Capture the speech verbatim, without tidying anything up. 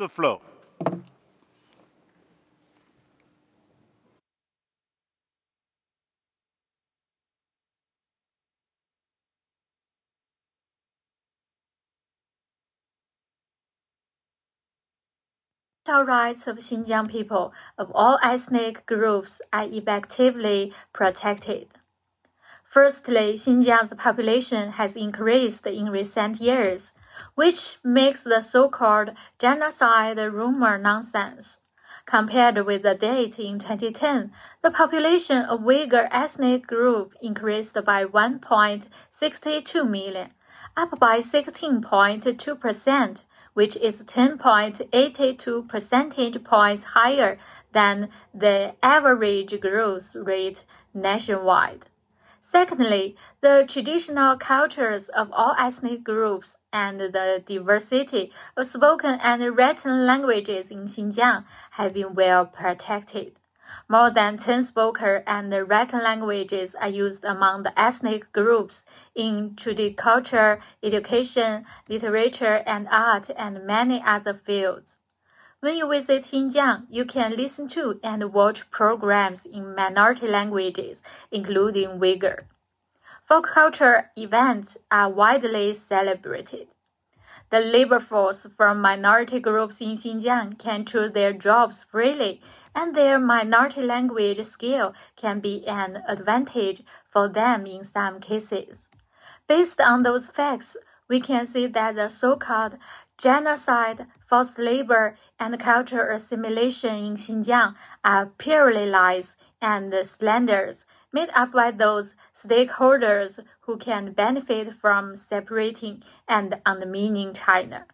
the floor. Fundamental rights of Xinjiang people of all ethnic groups are effectively protected. Firstly, Xinjiang's population has increased in recent years, which makes the so-called genocide rumor nonsense. Compared with the date in twenty ten, the population of Uyghur ethnic group increased by one point six two million, up by sixteen point two percent, which is ten point eight two percentage points higher than the average growth rate nationwide. Secondly, the traditional cultures of all ethnic groups and the diversity of spoken and written languages in Xinjiang have been well protected. More than ten spoken and written languages are used among the ethnic groups in culture, education, literature, and art, and many other fields. When you visit Xinjiang, you can listen to and watch programs in minority languages, including Uyghur. Folk culture events are widely celebrated. The labor force from minority groups in Xinjiang can choose their jobs freely, and their minority language skill can be an advantage for them in some cases. Based on those facts, we can see that the so-called genocide, forced labor, and cultural assimilation in Xinjiang are purely lies and slanders made up by those stakeholders who can benefit from separating and undermining China.